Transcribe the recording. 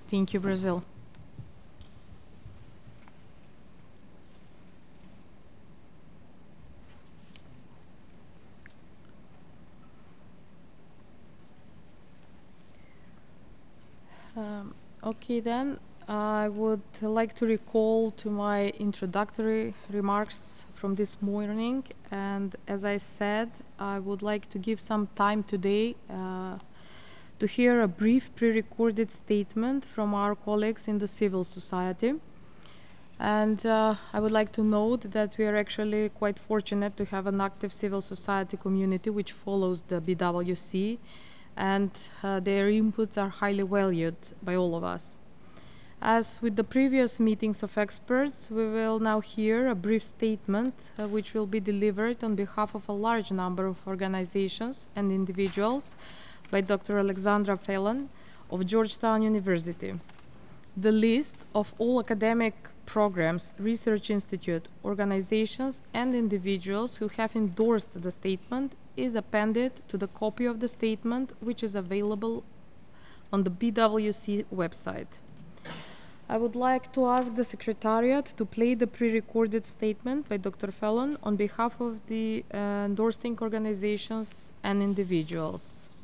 Thank you, Brazil. Okay, then I would like to recall to my introductory remarks from this morning. And as I said, I would like to give some time today to hear a brief pre-recorded statement from our colleagues in the civil society. And I would like to note that we are actually quite fortunate to have an active civil society community which follows the BWC, and their inputs are highly valued by all of us. As with the previous meetings of experts, we will now hear a brief statement which will be delivered on behalf of a large number of organizations and individuals by Dr. Alexandra Phelan of Georgetown University. The list of all academic programs, research institute, organizations, and individuals who have endorsed the statement is appended to the copy of the statement, which is available on the BWC website. I would like to ask the Secretariat to play the pre-recorded statement by Dr. Fallon on behalf of the endorsing organizations and individuals.